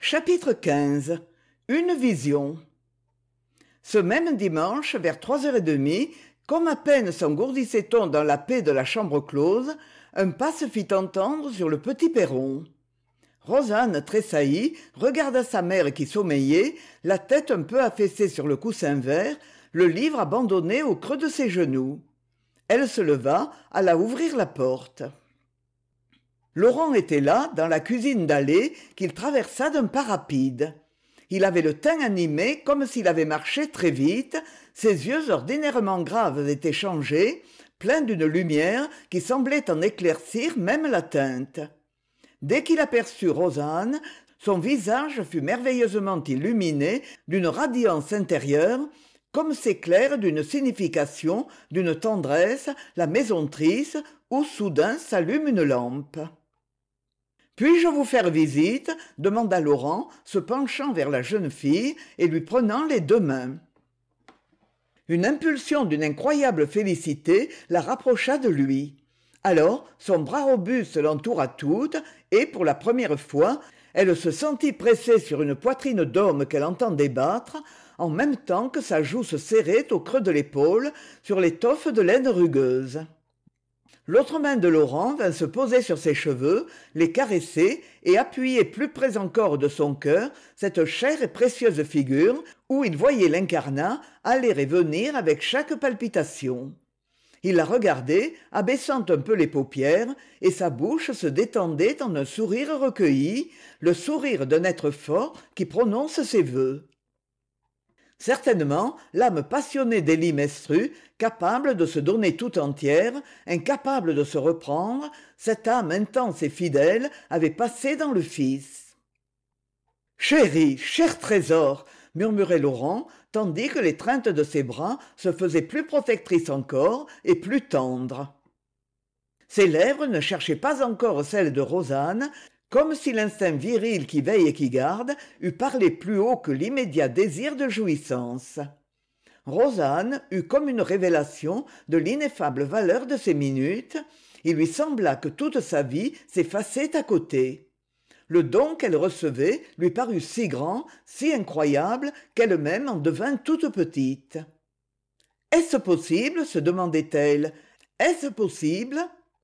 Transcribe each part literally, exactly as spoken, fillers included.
Chapitre quinze. Une vision. Ce même dimanche, vers trois heures trente, comme à peine s'engourdissait-on dans la paix de la chambre close, un pas se fit entendre sur le petit perron. Rosanne tressaillit, regarda sa mère qui sommeillait, la tête un peu affaissée sur le coussin vert, le livre abandonné au creux de ses genoux. Elle se leva, alla ouvrir la porte. Laurent était là, dans la cuisine d'allée, qu'il traversa d'un pas rapide. Il avait le teint animé comme s'il avait marché très vite, ses yeux ordinairement graves étaient changés, pleins d'une lumière qui semblait en éclaircir même la teinte. Dès qu'il aperçut Rosanne, son visage fut merveilleusement illuminé d'une radiance intérieure, comme s'éclaire d'une signification, d'une tendresse, la maison triste, où soudain s'allume une lampe. « Puis-je vous faire visite ?» demanda Laurent, se penchant vers la jeune fille et lui prenant les deux mains. Une impulsion d'une incroyable félicité la rapprocha de lui. Alors son bras robuste l'entoura toute et, pour la première fois, elle se sentit pressée sur une poitrine d'homme qu'elle entendait battre, en même temps que sa joue se serrait au creux de l'épaule sur l'étoffe de laine rugueuse. L'autre main de Laurent vint se poser sur ses cheveux, les caresser et appuyer plus près encore de son cœur cette chère et précieuse figure où il voyait l'incarnat aller et venir avec chaque palpitation. Il la regardait, abaissant un peu les paupières, et sa bouche se détendait en un sourire recueilli, le sourire d'un être fort qui prononce ses vœux. Certainement, l'âme passionnée d'Élie Mestrue, capable de se donner tout entière, incapable de se reprendre, cette âme intense et fidèle avait passé dans le Fils. « Chérie, cher trésor !» murmurait Laurent, tandis que l'étreinte de ses bras se faisait plus protectrice encore et plus tendre. Ses lèvres ne cherchaient pas encore celles de Rosanne, comme si l'instinct viril qui veille et qui garde eût parlé plus haut que l'immédiat désir de jouissance. Rosanne eut comme une révélation de l'ineffable valeur de ces minutes. Il lui sembla que toute sa vie s'effaçait à côté. Le don qu'elle recevait lui parut si grand, si incroyable, qu'elle-même en devint toute petite. « Est-ce possible ?» se demandait-elle. « Est-ce possible ?»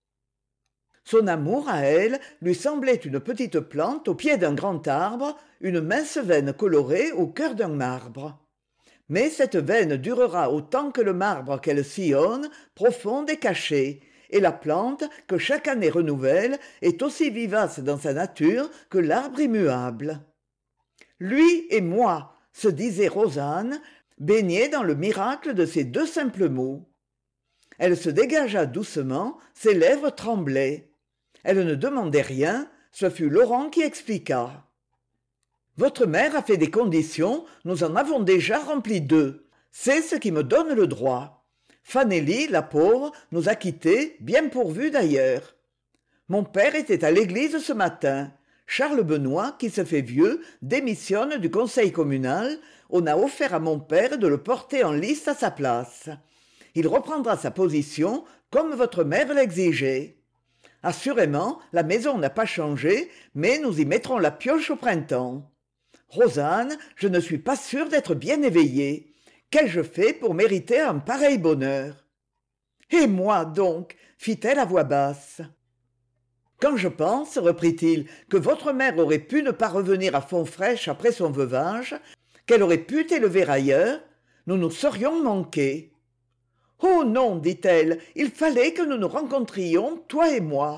Son amour à elle lui semblait une petite plante au pied d'un grand arbre, une mince veine colorée au cœur d'un marbre. Mais cette veine durera autant que le marbre qu'elle sillonne, profonde et cachée, et la plante, que chaque année renouvelle, est aussi vivace dans sa nature que l'arbre immuable. « Lui et moi !» se disait Rosanne, baignée dans le miracle de ces deux simples mots. Elle se dégagea doucement, ses lèvres tremblaient. Elle ne demandait rien, ce fut Laurent qui expliqua. « Votre mère a fait des conditions, nous en avons déjà rempli deux. C'est ce qui me donne le droit. Fanélie, la pauvre, nous a quittés, bien pourvus d'ailleurs. Mon père était à l'église ce matin. Charles Benoît, qui se fait vieux, démissionne du conseil communal. On a offert à mon père de le porter en liste à sa place. Il reprendra sa position comme votre mère l'exigeait. Assurément, la maison n'a pas changé, mais nous y mettrons la pioche au printemps. Rosanne, je ne suis pas sûre d'être bien éveillée. Qu'ai-je fait pour mériter un pareil bonheur ? Et moi, donc, fit-elle à voix basse. Quand je pense, reprit-il, que votre mère aurait pu ne pas revenir à Fontfrèche après son veuvage, qu'elle aurait pu t'élever ailleurs, nous nous serions manqués. « Oh non, dit-elle, il fallait que nous nous rencontrions, toi et moi. »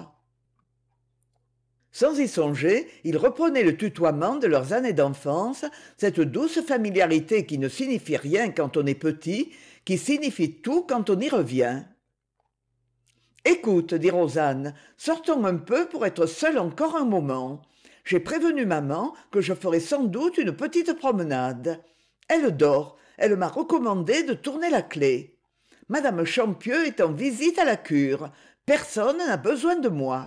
Sans y songer, il reprenait le tutoiement de leurs années d'enfance, cette douce familiarité qui ne signifie rien quand on est petit, qui signifie tout quand on y revient. « Écoute, dit Rosanne, sortons un peu pour être seuls encore un moment. J'ai prévenu maman que je ferai sans doute une petite promenade. Elle dort, elle m'a recommandé de tourner la clé. Madame Champieux est en visite à la cure. Personne n'a besoin de moi. »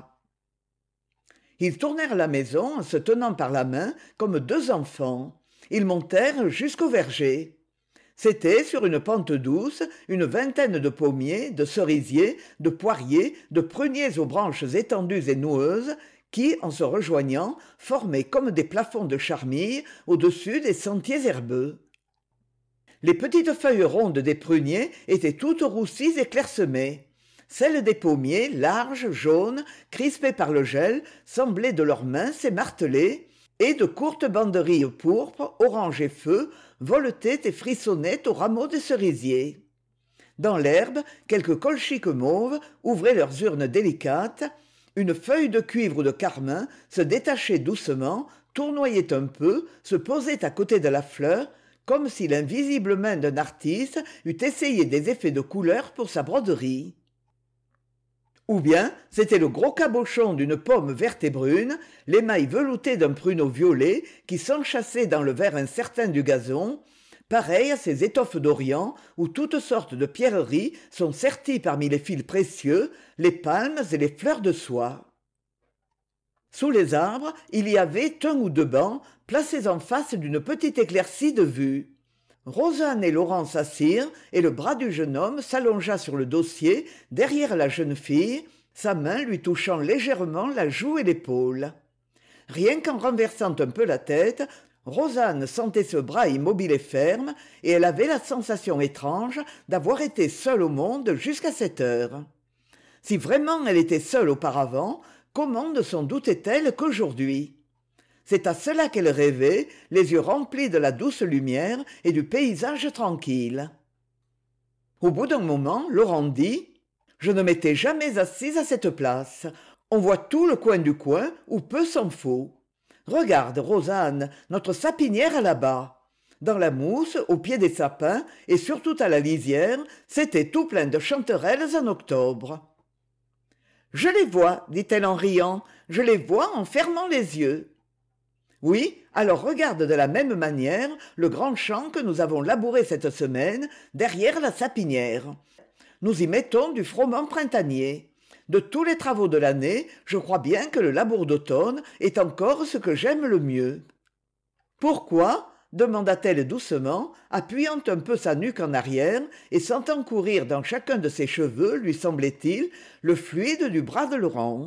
Ils tournèrent la maison en se tenant par la main comme deux enfants. Ils montèrent jusqu'au verger. C'était, sur une pente douce, une vingtaine de pommiers, de cerisiers, de poiriers, de pruniers aux branches étendues et noueuses, qui, en se rejoignant, formaient comme des plafonds de charmilles au-dessus des sentiers herbeux. Les petites feuilles rondes des pruniers étaient toutes roussies et clairsemées. Celles des pommiers, larges, jaunes, crispées par le gel, semblaient de leurs mains s'émarteler, et de courtes banderilles pourpres, orange et feu, voletaient et frissonnaient aux rameaux des cerisiers. Dans l'herbe, quelques colchiques mauves ouvraient leurs urnes délicates, une feuille de cuivre ou de carmin se détachait doucement, tournoyait un peu, se posait à côté de la fleur, comme si l'invisible main d'un artiste eût essayé des effets de couleur pour sa broderie. Ou bien c'était le gros cabochon d'une pomme verte et brune, l'émail velouté d'un pruneau violet qui s'enchâssait dans le vert incertain du gazon, pareil à ces étoffes d'Orient où toutes sortes de pierreries sont serties parmi les fils précieux, les palmes et les fleurs de soie. Sous les arbres, il y avait un ou deux bancs placés en face d'une petite éclaircie de vue. Rosanne et Laurent s'assirent et le bras du jeune homme s'allongea sur le dossier derrière la jeune fille, sa main lui touchant légèrement la joue et l'épaule. Rien qu'en renversant un peu la tête, Rosanne sentait ce bras immobile et ferme, et elle avait la sensation étrange d'avoir été seule au monde jusqu'à cette heure. Si vraiment elle était seule auparavant, comment ne s'en doutait-elle qu'aujourd'hui ? C'est à cela qu'elle rêvait, les yeux remplis de la douce lumière et du paysage tranquille. Au bout d'un moment, Laurent dit « Je ne m'étais jamais assise à cette place. On voit tout le coin du coin, ou peu s'en faut. Regarde, Rosanne, notre sapinière là-bas. » Dans la mousse, au pied des sapins, et surtout à la lisière, c'était tout plein de chanterelles en octobre. « Je les vois, dit-elle en riant, je les vois en fermant les yeux. » Oui, alors regarde de la même manière le grand champ que nous avons labouré cette semaine derrière la sapinière. Nous y mettons du froment printanier. De tous les travaux de l'année, je crois bien que le labour d'automne est encore ce que j'aime le mieux. « Pourquoi ?» demanda-t-elle doucement, appuyant un peu sa nuque en arrière et sentant courir dans chacun de ses cheveux, lui semblait-il, le fluide du bras de Laurent.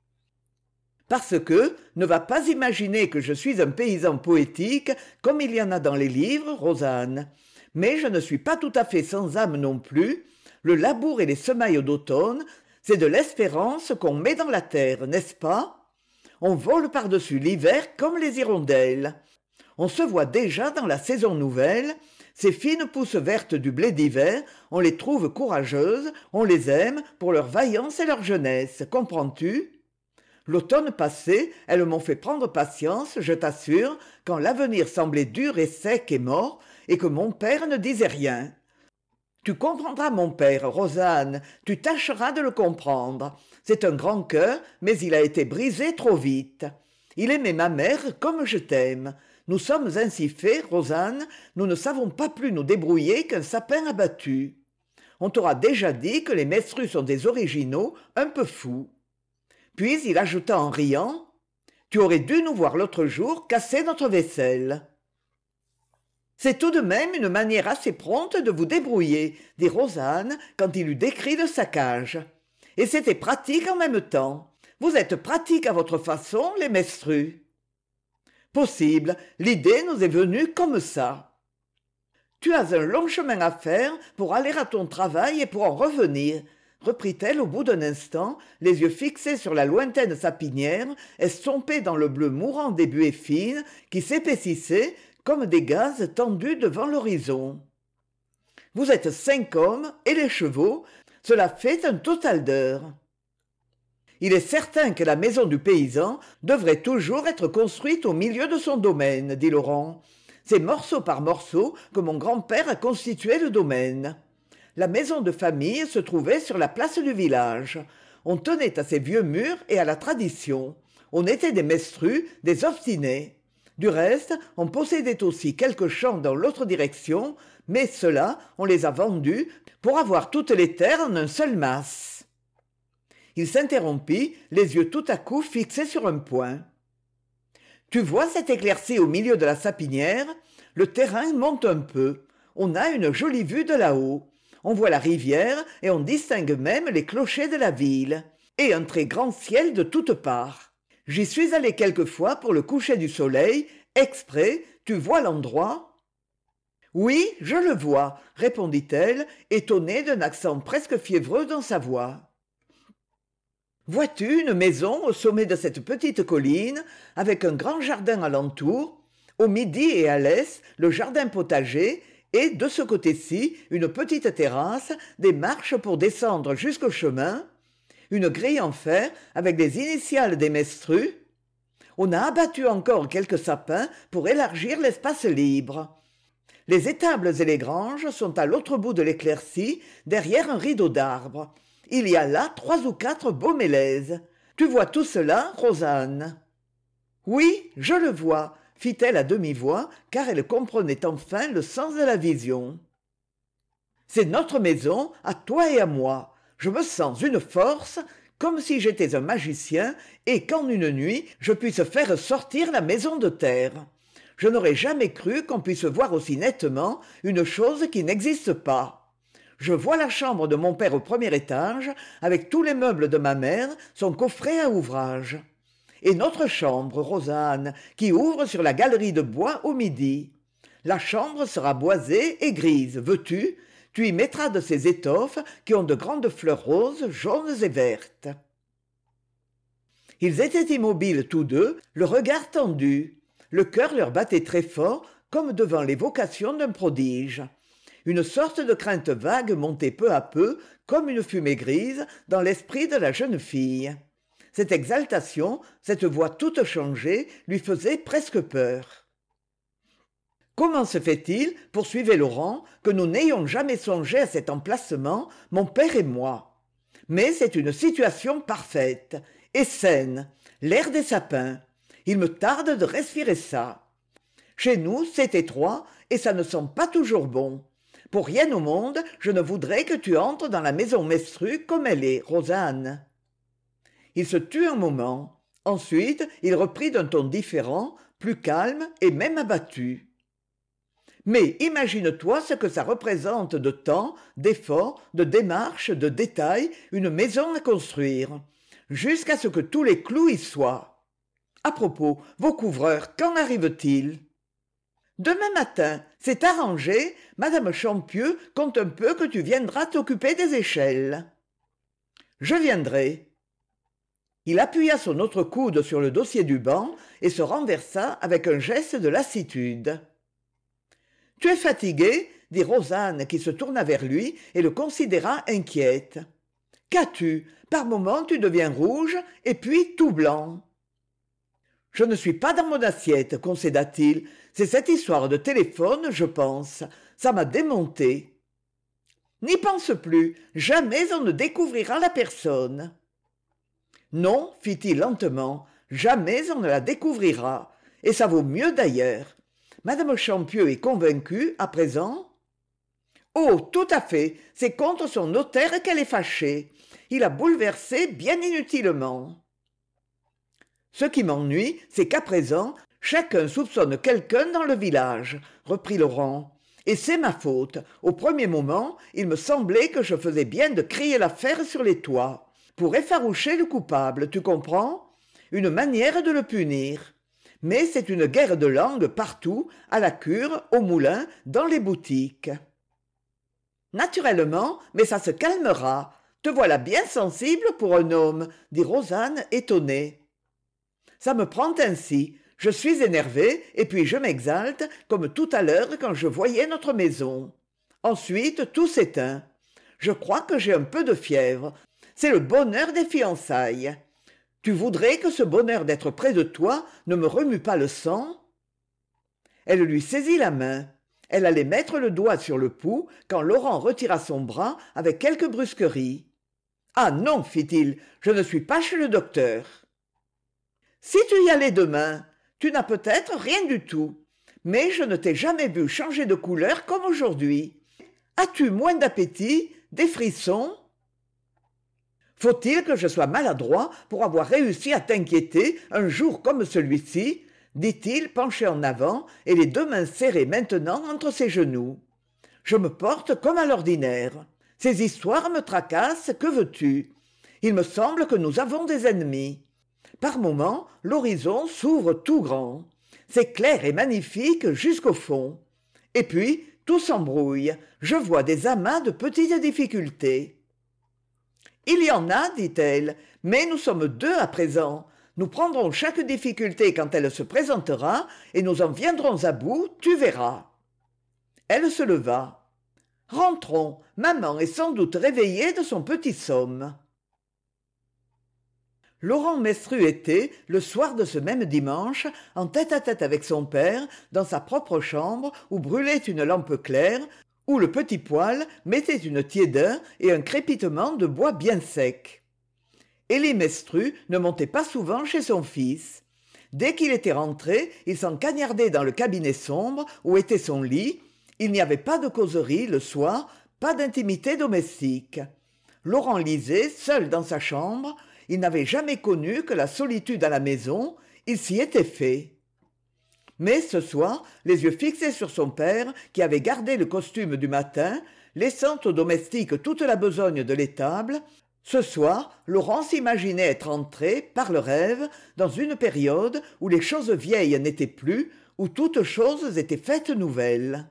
Parce que, ne va pas imaginer que je suis un paysan poétique comme il y en a dans les livres, Rosanne. Mais je ne suis pas tout à fait sans âme non plus. Le labour et les semailles d'automne, c'est de l'espérance qu'on met dans la terre, n'est-ce pas ? On vole par-dessus l'hiver comme les hirondelles. On se voit déjà dans la saison nouvelle. Ces fines pousses vertes du blé d'hiver, on les trouve courageuses, on les aime pour leur vaillance et leur jeunesse, comprends-tu ? L'automne passé, elles m'ont fait prendre patience, je t'assure, quand l'avenir semblait dur et sec et mort, et que mon père ne disait rien. Tu comprendras mon père, Rosanne, tu tâcheras de le comprendre. C'est un grand cœur, mais il a été brisé trop vite. Il aimait ma mère comme je t'aime. Nous sommes ainsi faits, Rosanne, nous ne savons pas plus nous débrouiller qu'un sapin abattu. On t'aura déjà dit que les menstrues sont des originaux un peu fous. Puis il ajouta en riant « Tu aurais dû nous voir l'autre jour casser notre vaisselle. » C'est tout de même une manière assez prompte de vous débrouiller, dit Rosanne quand il eut décrit le saccage. Et c'était pratique en même temps. Vous êtes pratique à votre façon, les menstrues. Possible, l'idée nous est venue comme ça. Tu as un long chemin à faire pour aller à ton travail et pour en revenir, reprit-elle au bout d'un instant, les yeux fixés sur la lointaine sapinière, estompée dans le bleu mourant des buées fines qui s'épaississaient comme des gaz tendus devant l'horizon. Vous êtes cinq hommes et les chevaux, cela fait un total d'heures. Il est certain que la maison du paysan devrait toujours être construite au milieu de son domaine, dit Laurent. C'est morceau par morceau que mon grand-père a constitué le domaine. La maison de famille se trouvait sur la place du village. On tenait à ces vieux murs et à la tradition. On était des menstrues, des obstinés. Du reste, on possédait aussi quelques champs dans l'autre direction, mais ceux-là, on les a vendus pour avoir toutes les terres en un seul mas. Il s'interrompit, les yeux tout à coup fixés sur un point. « Tu vois cette éclaircie au milieu de la sapinière ? Le terrain monte un peu. On a une jolie vue de là-haut. On voit la rivière et on distingue même les clochers de la ville. Et un très grand ciel de toutes parts. J'y suis allé quelquefois pour le coucher du soleil, exprès, tu vois l'endroit ? Oui, je le vois, répondit-elle, étonnée d'un accent presque fiévreux dans sa voix. Vois-tu une maison au sommet de cette petite colline, avec un grand jardin alentour, au midi et à l'est, le jardin potager, et, de ce côté-ci, une petite terrasse, des marches pour descendre jusqu'au chemin, une grille en fer avec les initiales des menstrues. On a abattu encore quelques sapins pour élargir l'espace libre. Les étables et les granges sont à l'autre bout de l'éclaircie, derrière un rideau d'arbres. Il y a là trois ou quatre beaux mélèzes. Tu vois tout cela, Rosanne ? Oui, je le vois, fit-elle à demi-voix, car elle comprenait enfin le sens de la vision. C'est notre maison, à toi et à moi. Je me sens une force, comme si j'étais un magicien, et qu'en une nuit, je puisse faire sortir la maison de terre. Je n'aurais jamais cru qu'on puisse voir aussi nettement une chose qui n'existe pas. Je vois la chambre de mon père au premier étage, avec tous les meubles de ma mère, son coffret à ouvrage. Et notre chambre, Rosanne, qui ouvre sur la galerie de bois au midi. La chambre sera boisée et grise, veux-tu ? Tu y mettras de ces étoffes qui ont de grandes fleurs roses, jaunes et vertes. Ils étaient immobiles tous deux, le regard tendu. Le cœur leur battait très fort, comme devant l'évocation d'un prodige. Une sorte de crainte vague montait peu à peu, comme une fumée grise, dans l'esprit de la jeune fille. Cette exaltation, cette voix toute changée, lui faisait presque peur. Comment se fait-il, poursuivait Laurent, que nous n'ayons jamais songé à cet emplacement, mon père et moi ? Mais c'est une situation parfaite, et saine, l'air des sapins. Il me tarde de respirer ça. Chez nous, c'est étroit, et ça ne sent pas toujours bon. Pour rien au monde, je ne voudrais que tu entres dans la maison menstrue comme elle est, Rosanne. Il se tut un moment. Ensuite, il reprit d'un ton différent, plus calme et même abattu. Mais imagine-toi ce que ça représente de temps, d'efforts, de démarches, de détails, une maison à construire, jusqu'à ce que tous les clous y soient. À propos, vos couvreurs, quand arrivent-ils ? Demain matin, c'est arrangé, Madame Champieux compte un peu que tu viendras t'occuper des échelles. Je viendrai. Il appuya son autre coude sur le dossier du banc et se renversa avec un geste de lassitude. « Tu es fatigué ?» dit Rosanne qui se tourna vers lui et le considéra inquiète. « Qu'as-tu ? Par moments tu deviens rouge et puis tout blanc. »« Je ne suis pas dans mon assiette, concéda-t-il. C'est cette histoire de téléphone, je pense. Ça m'a démonté. »« N'y pense plus. Jamais on ne découvrira la personne. »« Non, fit-il lentement, jamais on ne la découvrira. Et ça vaut mieux d'ailleurs. Madame Champieux est convaincue, à présent ? » ?»« Oh, tout à fait. C'est contre son notaire qu'elle est fâchée. Il a bouleversé bien inutilement. » « Ce qui m'ennuie, c'est qu'à présent, chacun soupçonne quelqu'un dans le village, reprit Laurent. Et c'est ma faute. Au premier moment, il me semblait que je faisais bien de crier l'affaire sur les toits, pour effaroucher le coupable, tu comprends ? Une manière de le punir. Mais c'est une guerre de langue partout, à la cure, au moulin, dans les boutiques. Naturellement, mais ça se calmera. Te voilà bien sensible pour un homme, dit Rosanne étonnée. Ça me prend ainsi. Je suis énervée, et puis je m'exalte, comme tout à l'heure quand je voyais notre maison. Ensuite, tout s'éteint. Je crois que j'ai un peu de fièvre. C'est le bonheur des fiançailles. Tu voudrais que ce bonheur d'être près de toi ne me remue pas le sang ? Elle lui saisit la main. Elle allait mettre le doigt sur le pouls quand Laurent retira son bras avec quelque brusquerie. « Ah non, fit-il, je ne suis pas chez le docteur. »« Si tu y allais demain, tu n'as peut-être rien du tout. Mais je ne t'ai jamais vu changer de couleur comme aujourd'hui. As-tu moins d'appétit, des frissons ? Faut-il que je sois maladroit pour avoir réussi à t'inquiéter un jour comme celui-ci ?» dit-il penché en avant et les deux mains serrées maintenant entre ses genoux. « Je me porte comme à l'ordinaire. Ces histoires me tracassent, que veux-tu ? Il me semble que nous avons des ennemis. Par moments, l'horizon s'ouvre tout grand. C'est clair et magnifique jusqu'au fond. Et puis, tout s'embrouille. Je vois des amas de petites difficultés. Il y en a, dit-elle, mais nous sommes deux à présent. Nous prendrons chaque difficulté quand elle se présentera et nous en viendrons à bout, tu verras. Elle se leva. Rentrons, maman est sans doute réveillée de son petit somme. Laurent Mestru était, le soir de ce même dimanche, en tête-à-tête avec son père, dans sa propre chambre où brûlait une lampe claire, où le petit poêle mettait une tiédeur et un crépitement de bois bien sec. Élie Mestru ne montait pas souvent chez son fils. Dès qu'il était rentré, il s'en cagnardait dans le cabinet sombre où était son lit. Il n'y avait pas de causerie le soir, pas d'intimité domestique. Laurent lisait, seul dans sa chambre. Il n'avait jamais connu que la solitude à la maison, il s'y était fait. Mais ce soir, les yeux fixés sur son père, qui avait gardé le costume du matin, laissant aux domestiques toute la besogne de l'étable, ce soir, Laurent s'imaginait être entré, par le rêve, dans une période où les choses vieilles n'étaient plus, où toutes choses étaient faites nouvelles.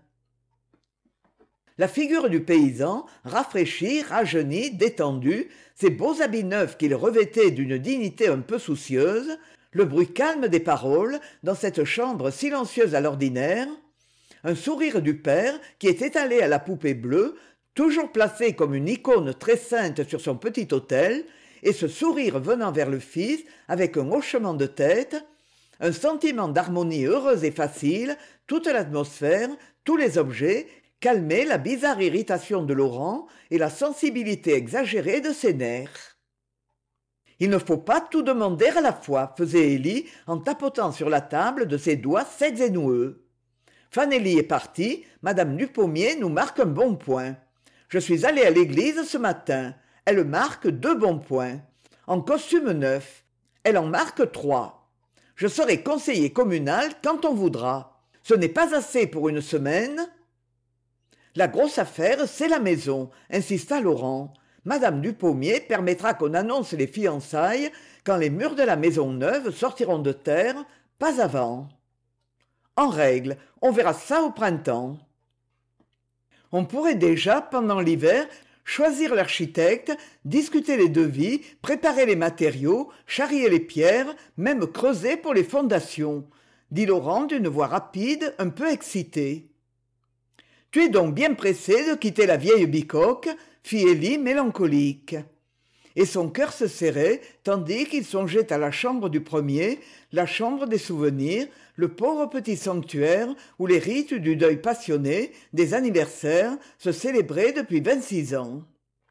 La figure du paysan, rafraîchie, rajeunie, détendue, ses beaux habits neufs qu'il revêtait d'une dignité un peu soucieuse, le bruit calme des paroles dans cette chambre silencieuse à l'ordinaire, un sourire du père qui est étalé à la poupée bleue, toujours placée comme une icône très sainte sur son petit autel, et ce sourire venant vers le fils avec un hochement de tête, un sentiment d'harmonie heureuse et facile, toute l'atmosphère, tous les objets, calmait la bizarre irritation de Laurent et la sensibilité exagérée de ses nerfs. « Il ne faut pas tout demander à la fois, » faisait Élie en tapotant sur la table de ses doigts secs et noueux. « Fanélie est partie, madame Dupommier nous marque un bon point. Je suis allé à l'église ce matin. Elle marque deux bons points. En costume neuf. Elle en marque trois. Je serai conseiller communal quand on voudra. Ce n'est pas assez pour une semaine. » La grosse affaire, c'est la maison, insista Laurent. Madame Dupommier permettra qu'on annonce les fiançailles quand les murs de la maison neuve sortiront de terre, pas avant. En règle, on verra ça au printemps. On pourrait déjà, pendant l'hiver, choisir l'architecte, discuter les devis, préparer les matériaux, charrier les pierres, même creuser pour les fondations, dit Laurent d'une voix rapide, un peu excitée. « Tu es donc bien pressé de quitter la vieille bicoque ?» fit Élie mélancolique. Et son cœur se serrait, tandis qu'il songeait à la chambre du premier, la chambre des souvenirs, le pauvre petit sanctuaire où les rites du deuil passionné, des anniversaires, se célébraient depuis vingt-six ans.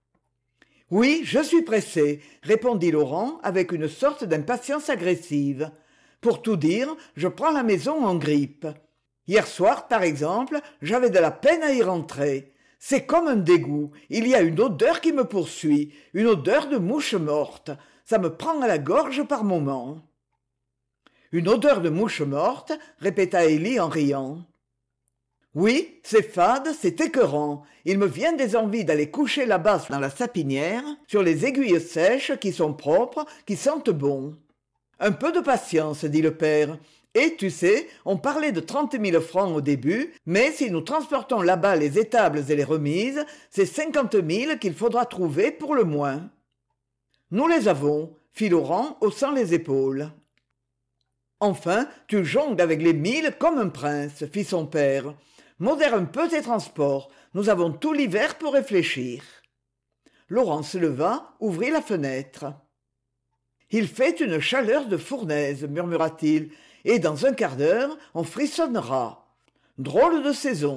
« Oui, je suis pressé, » répondit Laurent avec une sorte d'impatience agressive. « Pour tout dire, je prends la maison en grippe. Hier soir, par exemple, j'avais de la peine à y rentrer. C'est comme un dégoût. Il y a une odeur qui me poursuit, une odeur de mouche morte. Ça me prend à la gorge par moments. »« Une odeur de mouche morte ?» répéta Élie en riant. « Oui, c'est fade, c'est écœurant. Il me vient des envies d'aller coucher là-bas dans la sapinière, sur les aiguilles sèches qui sont propres, qui sentent bon. »« Un peu de patience, » dit le père. Et, tu sais, on parlait de trente mille francs au début, mais si nous transportons là-bas les étables et les remises, c'est cinquante mille qu'il faudra trouver pour le moins. « Nous les avons, » fit Laurent, haussant les épaules. « Enfin, tu jongles avec les mille comme un prince, » fit son père. « Modère un peu tes transports, nous avons tout l'hiver pour réfléchir. » Laurent se leva, ouvrit la fenêtre. « Il fait une chaleur de fournaise, » murmura-t-il, « et dans un quart d'heure, on frissonnera. Drôle de saison. »